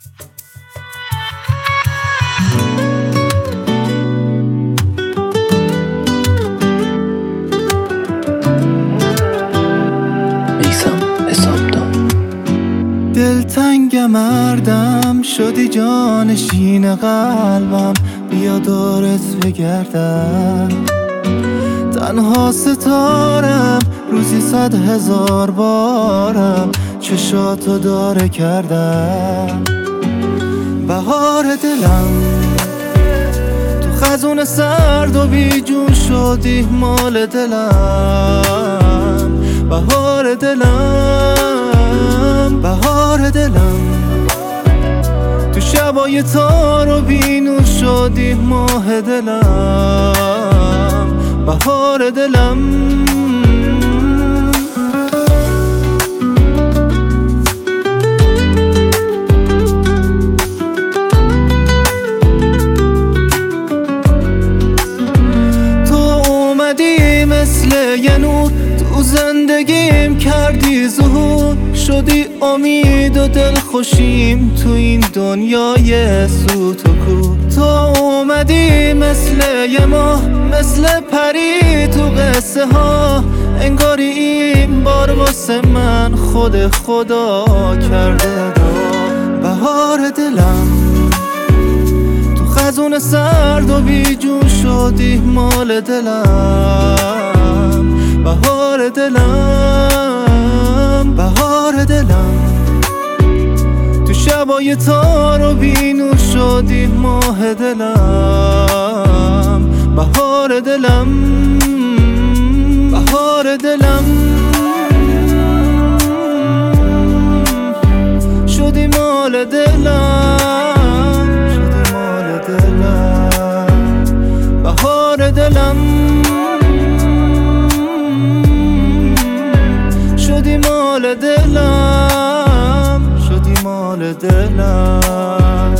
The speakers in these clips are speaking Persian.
دلتنگ مردم شدی جانشین قلبم، بیا دورت بگردم. تنها ستارم روزی 100,000 بارم چشاتو داره کردم. بهار دلم تو خزون سرد و بیجون شدی مال دلم. بهار دلم، بهار دلم، تو شبای تار و بینور شدی ماه دلم. بهار دلم، تو اومدی مثل یه نور تو زندگیم کردی ظهور، شدی امید و دلخوشیم تو این دنیای سوت و کور. تو اومدی مثل یه ماه، مثل پری تو قصه ها، انگاری این بار واسه من خود خدا کرده. بهار دلم تو خزون سرد و بیجون شدی مال دلم. بهار دلم، بهار دلم، تو شبای تار و بینور شدی ماه دلم. بهار دلم، بهار دلم، شدی مال دلم، شدی مال دلم. بهار دلم، شدی مال دلم، شدی مال دلم.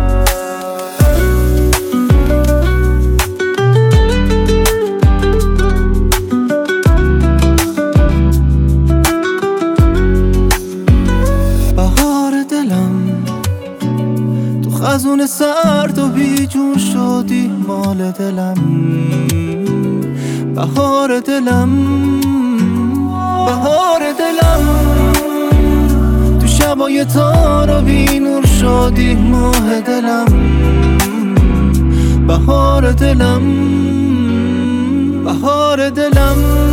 بهار دلم تو خزون سرد و بیجون شدی مال دلم. بهار دلم، بهار دلم، تو شبای تار و بینور شدی ماه دلم. بهار دلم، بهار دلم.